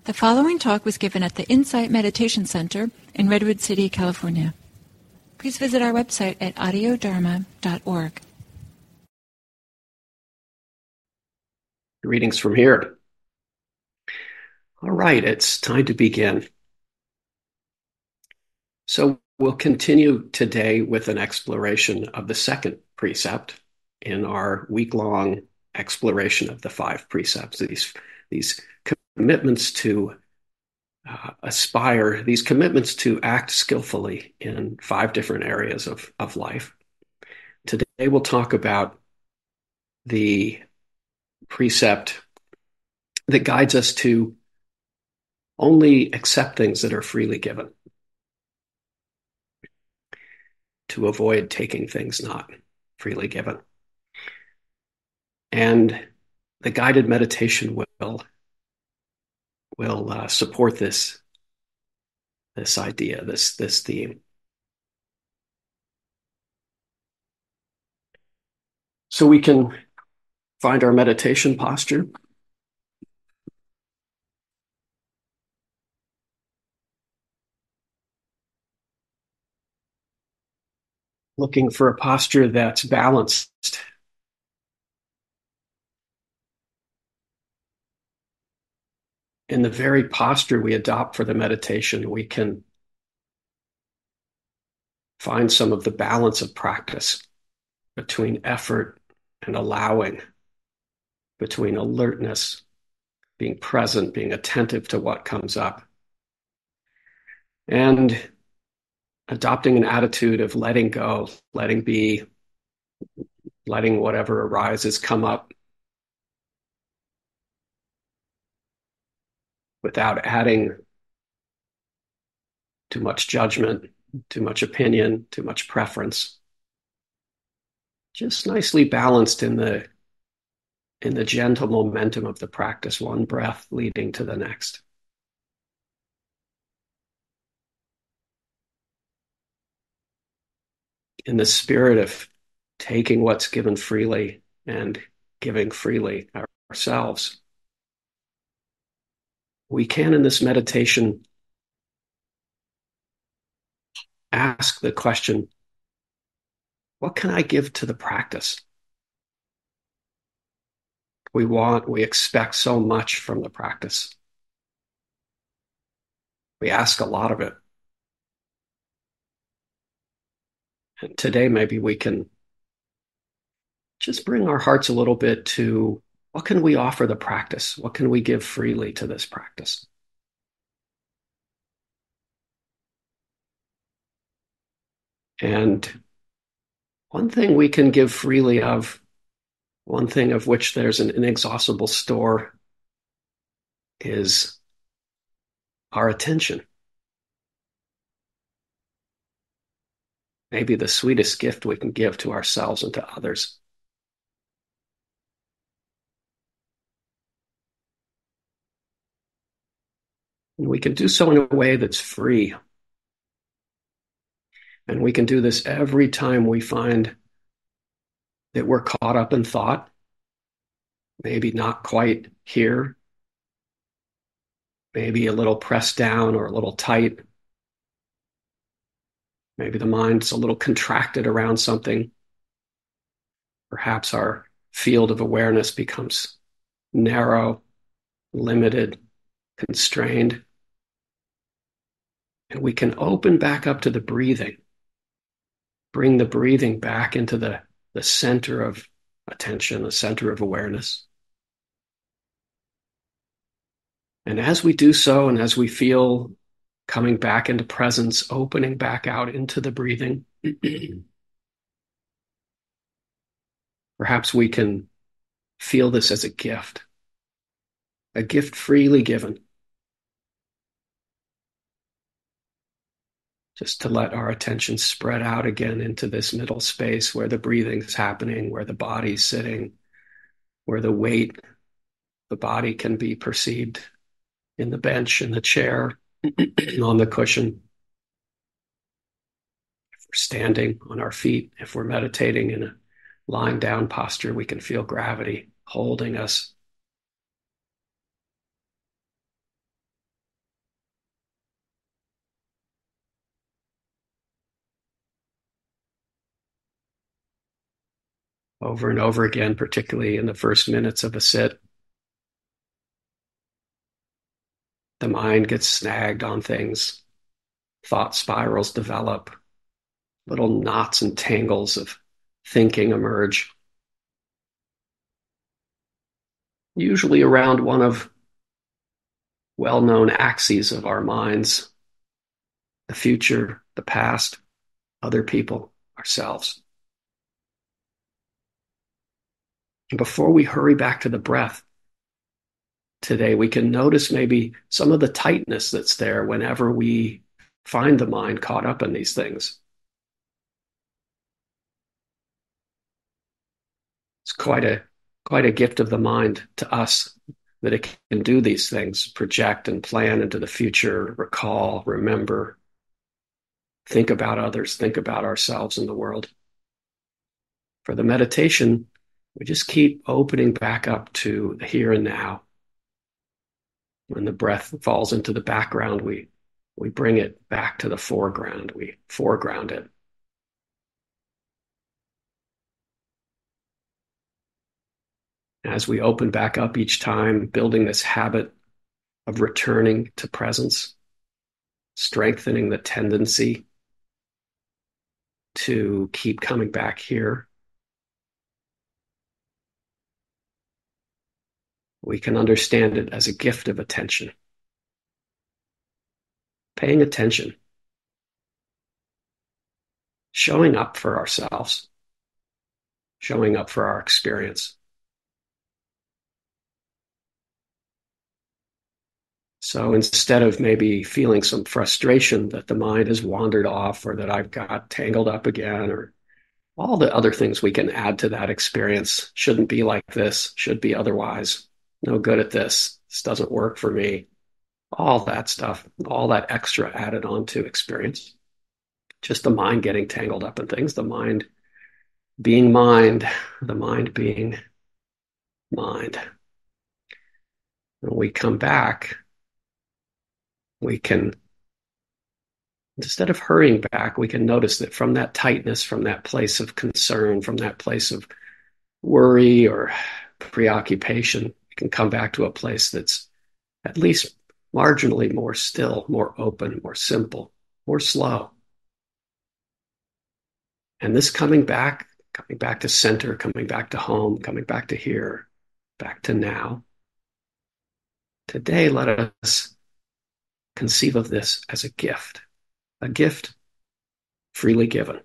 The following talk was given at the Insight Meditation Center in Redwood City, California. Please visit our website at audiodharma.org. Greetings from here. All right, it's time to begin. So we'll continue today with an exploration of the second precept in our week-long exploration of the 5 precepts, these commitments to aspire, these commitments to act skillfully in 5 different areas of life. Today we'll talk about the precept that guides us to only accept things that are freely given, to avoid taking things not freely given. And the guided meditation will support this idea, this theme. So we can find our meditation posture. Looking for a posture that's balanced. In the very posture we adopt for the meditation, we can find some of the balance of practice between effort and allowing, between alertness, being present, being attentive to what comes up, and adopting an attitude of letting go, letting be, letting whatever arises come up without adding too much judgment, too much opinion, too much preference. Just nicely balanced in the gentle momentum of the practice, one breath leading to the next. In the spirit of taking what's given freely and giving freely ourselves, we can, in this meditation, ask the question, what can I give to the practice? We expect so much from the practice. We ask a lot of it. And today, maybe we can just bring our hearts a little bit to what can we offer the practice? What can we give freely to this practice? And one thing we can give freely of, one thing of which there's an inexhaustible store, is our attention. Maybe the sweetest gift we can give to ourselves and to others. And we can do so in a way that's free. And we can do this every time we find that we're caught up in thought, maybe not quite here, maybe a little pressed down or a little tight. Maybe the mind's a little contracted around something. Perhaps our field of awareness becomes narrow, limited, constrained. And we can open back up to the breathing, bring the breathing back into the center of attention, the center of awareness. And as we do so, and as we feel coming back into presence, opening back out into the breathing, perhaps we can feel this as a gift freely given. Just to let our attention spread out again into this middle space where the breathing is happening, where the body's sitting, where the weight, the body can be perceived in the bench, in the chair, on the cushion. If we're standing on our feet, if we're meditating in a lying down posture, we can feel gravity holding us. over and over again, particularly in the first minutes of a sit. The mind gets snagged on things, thought spirals develop, little knots and tangles of thinking emerge, usually around one of well-known axes of our minds: the future, the past, other people, ourselves. And before we hurry back to the breath today, we can notice maybe some of the tightness that's there whenever we find the mind caught up in these things. It's quite a gift of the mind to us that it can do these things, project and plan into the future, recall, remember, think about others, think about ourselves and the world. For the meditation, we just keep opening back up to the here and now. When the breath falls into the background, we bring it back to the foreground. We foreground it. As we open back up each time, building this habit of returning to presence, strengthening the tendency to keep coming back here, we can understand it as a gift of attention. Paying attention, showing up for ourselves, showing up for our experience. So instead of maybe feeling some frustration that the mind has wandered off or that I've got tangled up again, or all the other things we can add to that experience, shouldn't be like this, should be otherwise, no good at this doesn't work for me, all that stuff, all that extra added on to experience. Just the mind getting tangled up in things, the mind being mind, the mind being mind. When we come back, we can, instead of hurrying back, we can notice that from that tightness, from that place of concern, from that place of worry or preoccupation, we can come back to a place that's at least marginally more still, more open, more simple, more slow. And this coming back to center, coming back to home, coming back to here, back to now. Today, let us conceive of this as a gift freely given.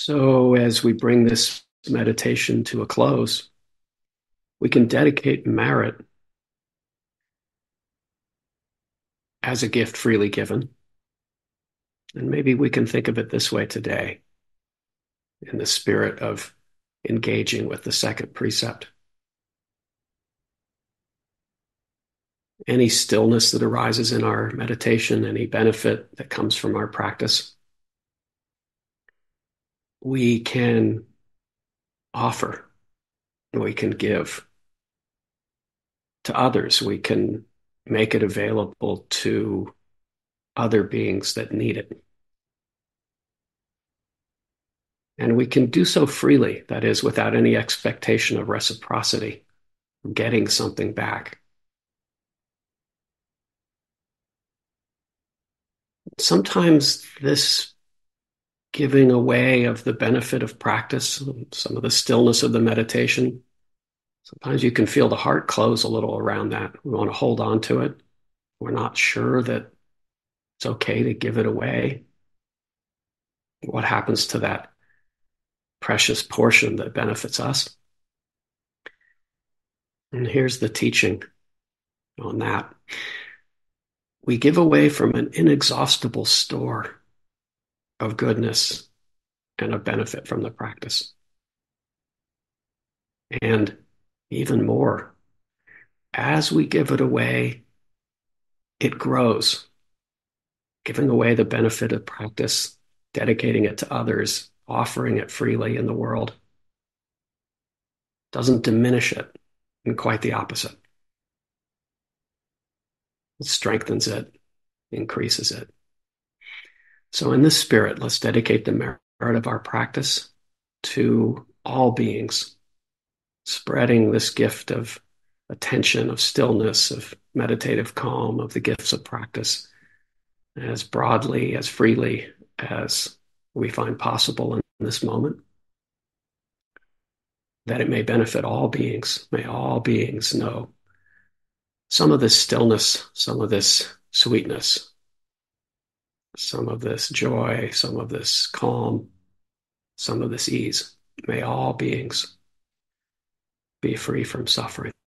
So, as we bring this meditation to a close, we can dedicate merit as a gift freely given. And maybe we can think of it this way today, in the spirit of engaging with the second precept. Any stillness that arises in our meditation, any benefit that comes from our practice, we can offer, we can give to others, we can make it available to other beings that need it. And we can do so freely, that is, without any expectation of reciprocity, getting something back. Sometimes this giving away of the benefit of practice, some of the stillness of the meditation, sometimes you can feel the heart close a little around that. We want to hold on to it. We're not sure that it's okay to give it away. What happens to that precious portion that benefits us? And here's the teaching on that. We give away from an inexhaustible store of goodness and of benefit from the practice. And even more, as we give it away, it grows. Giving away the benefit of practice, dedicating it to others, offering it freely in the world, doesn't diminish it, and quite the opposite. It strengthens it, increases it. So in this spirit, let's dedicate the merit of our practice to all beings, spreading this gift of attention, of stillness, of meditative calm, of the gifts of practice as broadly, as freely as we find possible in this moment, that it may benefit all beings. May all beings know some of this stillness, some of this sweetness, some of this joy, some of this calm, some of this ease. May all beings be free from suffering.